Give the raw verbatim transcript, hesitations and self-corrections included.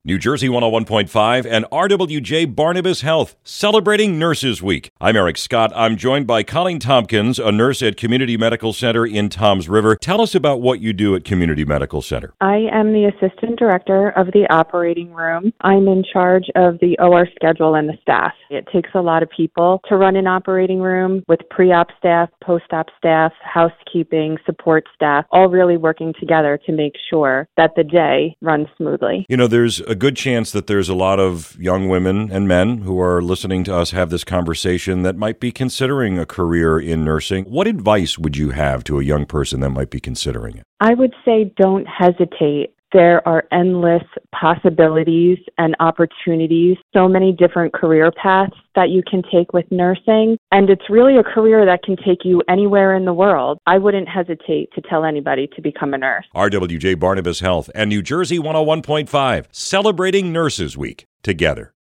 New Jersey one oh one point five and R W J Barnabas Health, celebrating Nurses Week. I'm Eric Scott. I'm joined by Colleen Tompkins, a nurse at Community Medical Center in Toms River. Tell us about what you do at Community Medical Center. I am the Assistant Director of the Operating Room. I'm in charge of the O R schedule and the staff. It takes a lot of people to run an operating room with pre-op staff, post-op staff, housekeeping, support staff, all really working together to make sure that the day runs smoothly. You know, there's a good chance that there's a lot of young women and men who are listening to us have this conversation that might be considering a career in nursing. What advice would you have to a young person that might be considering it? I would say don't hesitate. There are endless possibilities and opportunities, so many different career paths that you can take with nursing, and it's really a career that can take you anywhere in the world. I wouldn't hesitate to tell anybody to become a nurse. R W J Barnabas Health and New Jersey one oh one point five, celebrating Nurses Week together.